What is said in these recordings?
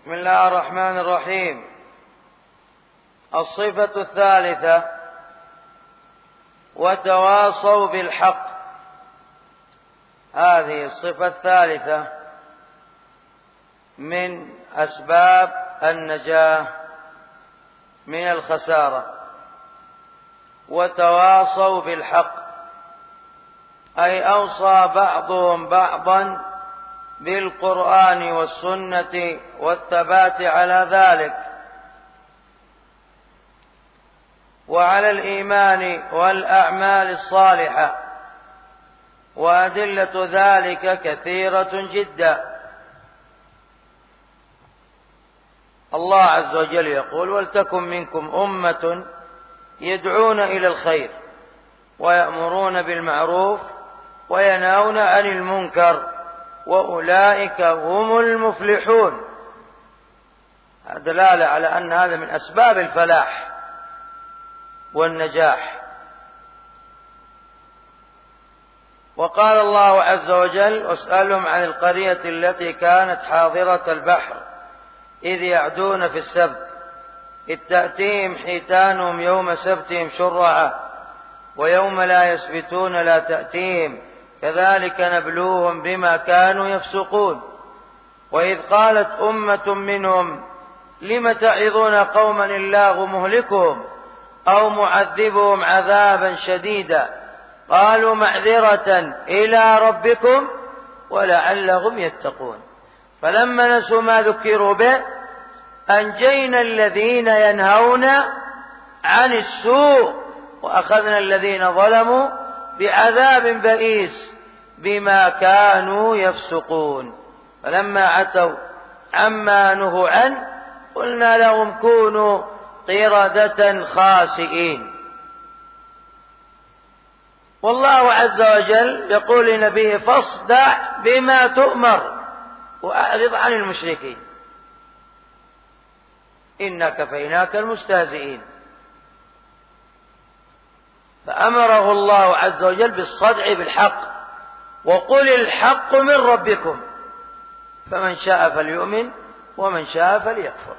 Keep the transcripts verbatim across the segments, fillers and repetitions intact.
بسم الله الرحمن الرحيم. الصفة الثالثة: وتواصوا بالحق. هذه الصفة الثالثة من أسباب النجاة من الخسارة. وتواصوا بالحق أي أوصى بعضهم بعضا بالقرآن والسنة والثبات على ذلك، وعلى الإيمان والأعمال الصالحة، وأدلة ذلك كثيرة جدا. الله عز وجل يقول: ولتكن منكم أمة يدعون إلى الخير ويأمرون بالمعروف وينهون عن المنكر وأولئك هم المفلحون. دلالة على أن هذا من أسباب الفلاح والنجاح. وقال الله عز وجل: واسألهم عن القرية التي كانت حاضرة البحر إذ يعدون في السبت إذ تأتيهم حيتانهم يوم سبتهم شرعا ويوم لا يسبتون لا تأتيهم كذلك نبلوهم بما كانوا يفسقون. وإذ قالت أمة منهم لم تعظون قوما الله مهلكهم أو معذبهم عذابا شديدا قالوا معذرة إلى ربكم ولعلهم يتقون. فلما نسوا ما ذكروا به أنجينا الذين ينهون عن السوء وأخذنا الذين ظلموا بعذاب بئيس بما كانوا يفسقون. فلما عتوا عما نهوا عنه قلنا لهم كونوا قردة خاسئين. والله عز وجل يقول لنبيه: فاصدع بما تؤمر وأعرض عن المشركين إنا كفيناك المستهزئين. فأمره الله عز وجل بالصدع بالحق: وقل الحق من ربكم فمن شاء فليؤمن ومن شاء فليكفر.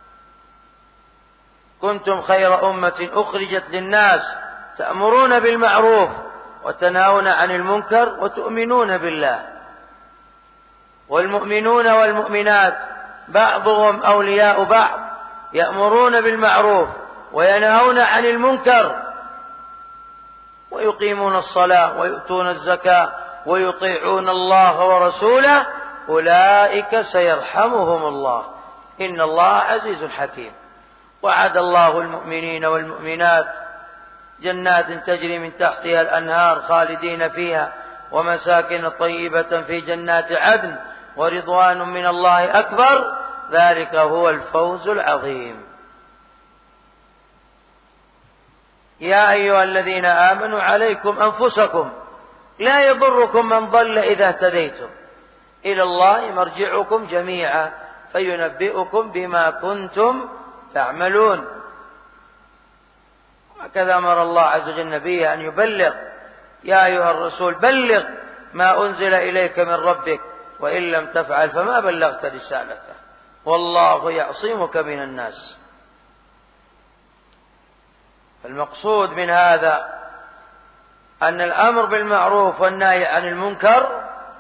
كنتم خير أمة أخرجت للناس تأمرون بالمعروف وتنهون عن المنكر وتؤمنون بالله. والمؤمنون والمؤمنات بعضهم أولياء بعض يأمرون بالمعروف وينهون عن المنكر ويقيمون الصلاة ويؤتون الزكاة ويطيعون الله ورسوله أولئك سيرحمهم الله إن الله عزيز حكيم. وعد الله المؤمنين والمؤمنات جنات تجري من تحتها الأنهار خالدين فيها ومساكن طيبة في جنات عدن ورضوان من الله أكبر ذلك هو الفوز العظيم. يا أيها الذين آمنوا عليكم أنفسكم لا يضركم من ضل إذا اهتديتم إلى الله مرجعكم جميعا فينبئكم بما كنتم تعملون. وكذا أمر الله عز وجل نبيه أن يبلغ: يا أيها الرسول بلغ ما أنزل إليك من ربك وإن لم تفعل فما بلغت رسالته والله يعصمك من الناس. المقصود من هذا أن الأمر بالمعروف والنهي عن المنكر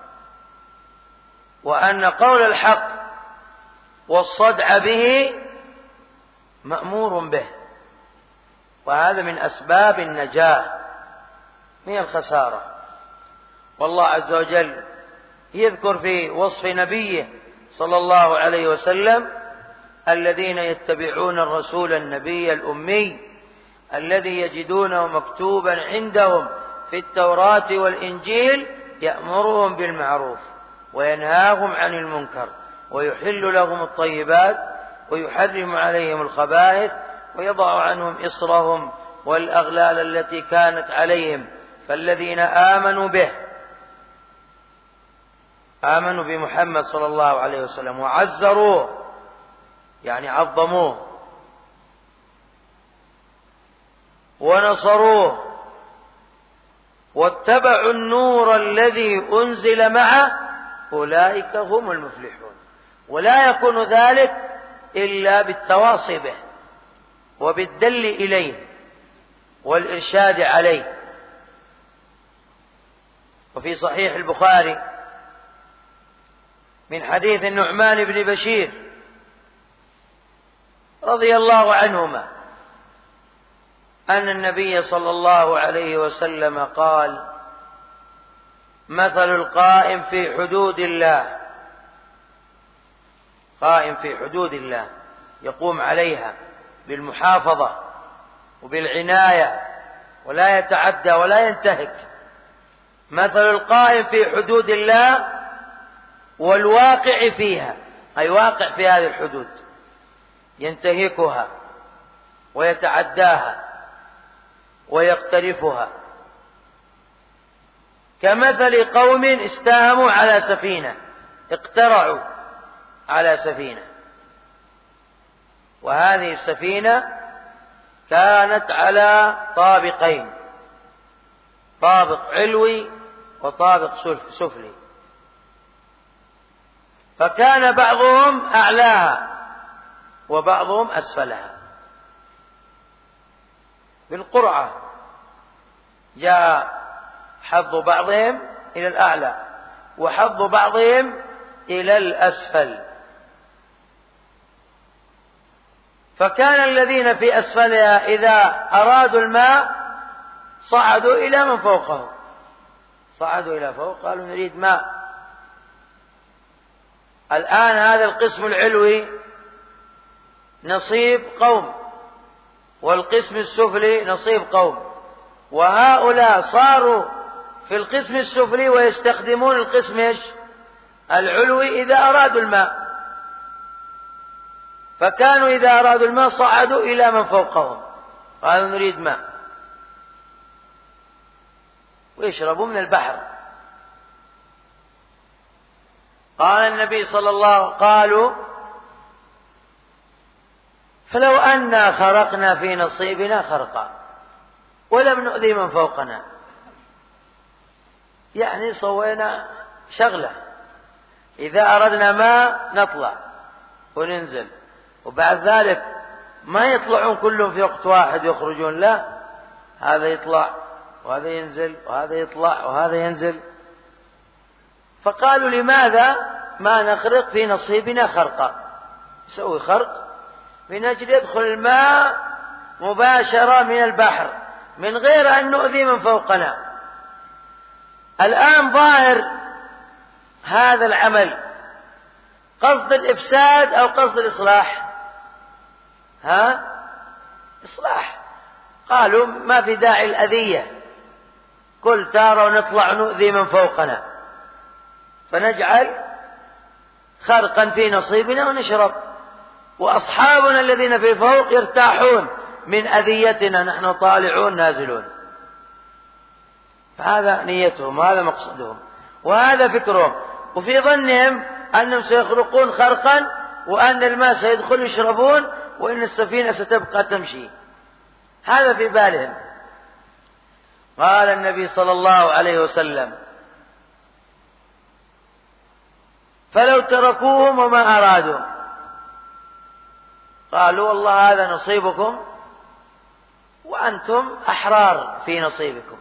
وأن قول الحق والصدع به مأمور به، وهذا من أسباب النجاة من الخسارة. والله عز وجل يذكر في وصف نبيه صلى الله عليه وسلم: الذين يتبعون الرسول النبي الأمي الذي يجدونه مكتوبا عندهم في التوراة والإنجيل يأمرهم بالمعروف وينهاهم عن المنكر ويحل لهم الطيبات ويحرم عليهم الخبائث ويضع عنهم إصرهم والأغلال التي كانت عليهم. فالذين آمنوا به آمنوا بمحمد صلى الله عليه وسلم وعزروه يعني عظموه ونصروه واتبعوا النور الذي أنزل معه أولئك هم المفلحون. ولا يكون ذلك إلا بالتواصي به وبالدل إليه والإرشاد عليه. وفي صحيح البخاري من حديث النعمان بن بشير رضي الله عنهما أن النبي صلى الله عليه وسلم قال: مثل القائم في حدود الله، قائم في حدود الله يقوم عليها بالمحافظة وبالعناية ولا يتعدى ولا ينتهك، مثل القائم في حدود الله والواقع فيها، أي واقع في هذه الحدود ينتهكها ويتعداها ويقترفها، كمثل قوم استهموا على سفينة، اقترعوا على سفينة، وهذه السفينة كانت على طابقين، طابق علوي وطابق سفلي، فكان بعضهم أعلاها وبعضهم أسفلها. بالقرعة جاء حظ بعضهم إلى الأعلى وحظ بعضهم إلى الأسفل، فكان الذين في أسفلها إذا أرادوا الماء صعدوا إلى من فوقهم، صعدوا إلى فوق قالوا نريد ماء. الآن هذا القسم العلوي نصيب قوم والقسم السفلي نصيب قوم، وهؤلاء صاروا في القسم السفلي ويستخدمون القسم العلوي إذا أرادوا الماء، فكانوا إذا أرادوا الماء صعدوا إلى من فوقهم قالوا نريد ماء ويشربوا من البحر. قال النبي صلى الله عليه وسلم قالوا فلو أنا خرقنا في نصيبنا خرقا ولم نؤذي من فوقنا، يعني سوينا شغلة، إذا أردنا ما نطلع وننزل، وبعد ذلك ما يطلعون كلهم في وقت واحد يخرجون، لا، هذا يطلع وهذا ينزل وهذا يطلع وهذا ينزل. فقالوا لماذا ما نخرق في نصيبنا خرقا، نسوي خرق من أجل يدخل الماء مباشرة من البحر من غير أن نؤذي من فوقنا. الآن ظاهر هذا العمل قصد الإفساد أو قصد الإصلاح؟ ها؟ إصلاح. قالوا ما في داعي الأذية، كل تارة ونطلع نؤذي من فوقنا، فنجعل خرقا في نصيبنا ونشرب، وأصحابنا الذين في فوق يرتاحون من أذيتنا، نحن طالعون نازلون. فهذا نيتهم وهذا مقصدهم وهذا فكرهم، وفي ظنهم أنهم سيخرقون خرقا وأن الماء سيدخل يشربون وإن السفينة ستبقى تمشي، هذا في بالهم. قال النبي صلى الله عليه وسلم فلو تركوهم وما أرادوا، قالوا والله هذا نصيبكم وأنتم أحرار في نصيبكم،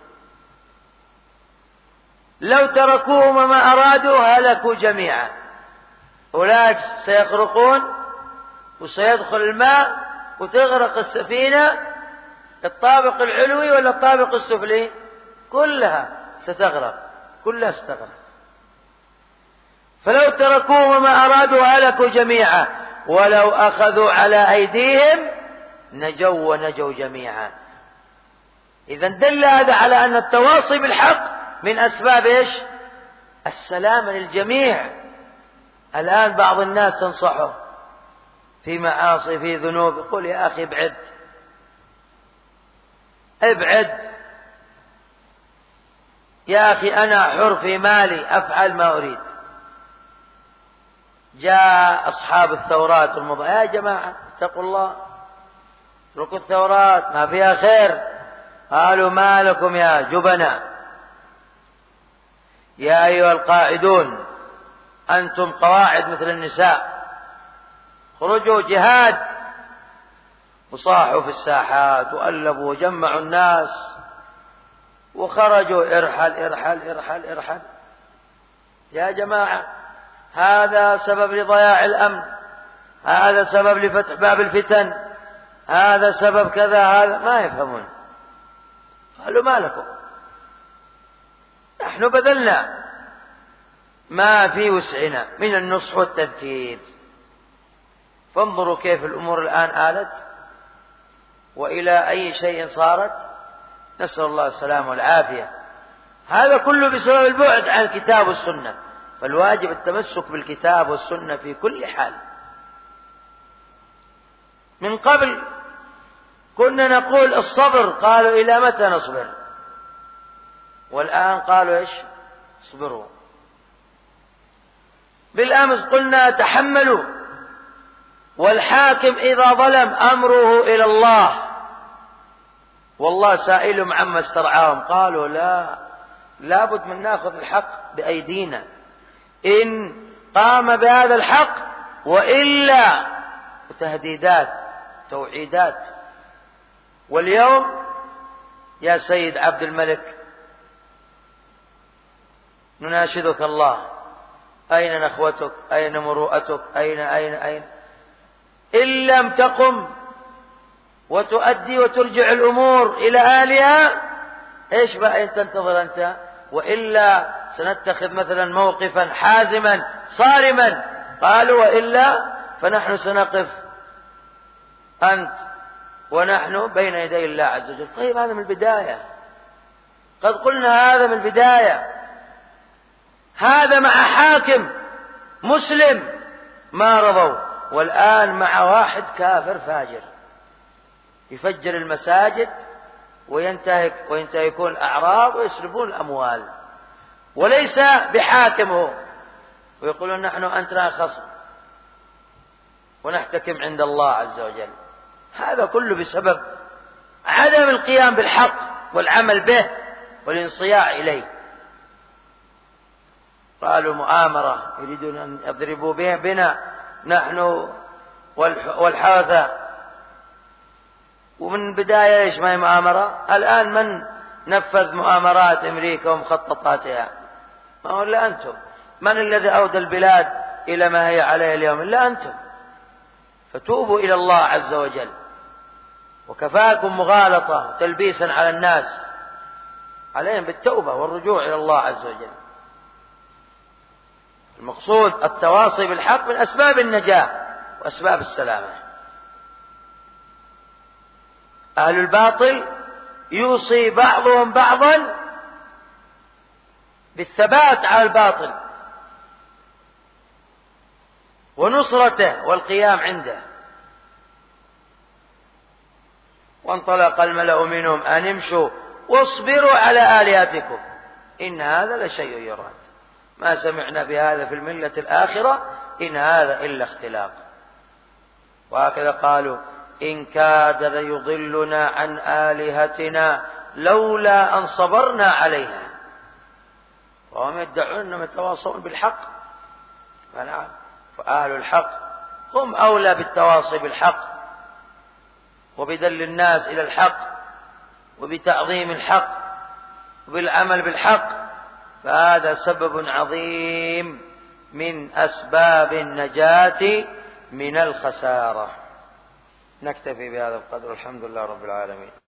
لو تركوهم وما أرادوا هلكوا جميعا، أولئك سيغرقون وسيدخل الماء وتغرق السفينة، الطابق العلوي ولا الطابق السفلي، كلها ستغرق، كلها ستغرق. فلو تركوهم وما أرادوا هلكوا جميعا، ولو أخذوا على أيديهم نجوا ونجوا جميعا. إذا دل هذا على أن التواصي بالحق من أسباب إيش؟ السلام للجميع. الآن بعض الناس تنصحه في معاصي في ذنوب، يقول يا أخي ابعد ابعد يا أخي أنا حر في مالي أفعل ما أريد. جاء أصحاب الثورات والمضى يا جماعة اتقوا الله اتركوا الثورات ما فيها خير. قالوا ما لكم يا جبنا يا أيها القاعدون أنتم قواعد مثل النساء، خرجوا جهاد، وصاحوا في الساحات وألبوا وجمعوا الناس وخرجوا ارحل ارحل ارحل ارحل. يا جماعة، هذا سبب لضياع الأمن، هذا سبب لفتح باب الفتن، هذا سبب كذا، هذا ما يفهمون. قالوا ما لكم، نحن بذلنا ما في وسعنا من النصح والتذكير، فانظروا كيف الأمور الآن آلت وإلى أي شيء صارت. نسأل الله السلامة والعافية. هذا كله بسبب البعد عن الكتاب والسنة، فالواجب التمسك بالكتاب والسنة في كل حال. من قبل كنا نقول الصبر، قالوا إلى متى نصبر؟ والآن قالوا إيش؟ اصبروا. بالأمس قلنا تحملوا، والحاكم إذا ظلم أمره إلى الله، والله سائلهم عما استرعاهم. قالوا لا، لابد من نأخذ الحق بأيدينا إن قام بهذا الحق، وإلا تهديدات توعيدات. واليوم يا سيد عبد الملك نناشدك الله، أين نخوتك؟ أين مروءتك؟ أين أين أين إن لم تقم وتؤدي وترجع الأمور إلى أهلها، إيش بقى أنت تنتظر أنت؟ وإلا سنتخذ مثلا موقفا حازما صارما. قالوا وإلا فنحن سنقف أنت ونحن بين يدي الله عز وجل. طيب هذا من البداية، قد قلنا هذا من البداية. هذا مع حاكم مسلم ما رضوا، والآن مع واحد كافر فاجر يفجر المساجد وينتهك وينتهكون الأعراض ويسلبون الأموال، وليس بحاكمه، ويقولون نحن أنتنا خصم ونحتكم عند الله عز وجل. هذا كله بسبب عدم القيام بالحق والعمل به والانصياع إليه. قالوا مؤامرة، يريدون أن يضربوا بنا نحن والحوثة، ومن بداية إيش ما هي مؤامرة؟ الآن من نفذ مؤامرات أمريكا ومخططاتها؟ ما هو إلا أنتم. من الذي أودى البلاد إلى ما هي عليه اليوم؟ إلا أنتم. فتوبوا إلى الله عز وجل، وكفاكم مغالطة وتلبيسا على الناس، عليهم بالتوبة والرجوع إلى الله عز وجل. المقصود التواصي بالحق من أسباب النجاة وأسباب السلامة. أهل الباطل يوصي بعضهم بعضا بالثبات على الباطل ونصرته والقيام عنده. وانطلق الملأ منهم أن امشوا واصبروا على آلهتكم إن هذا لشيء يراد، ما سمعنا بهذا في الملة الآخرة إن هذا إلا اختلاق. وهكذا قالوا إن كاد ليضلنا عن آلهتنا لولا أن صبرنا عليها. وهم يدعون أنهم يتواصون بالحق، فنعم، فأهل الحق هم أولى بالتواصي بالحق وبدل الناس إلى الحق وبتعظيم الحق وبالعمل بالحق، فهذا سبب عظيم من أسباب النجاة من الخسارة. نكتفي بهذا القدر، الحمد لله رب العالمين.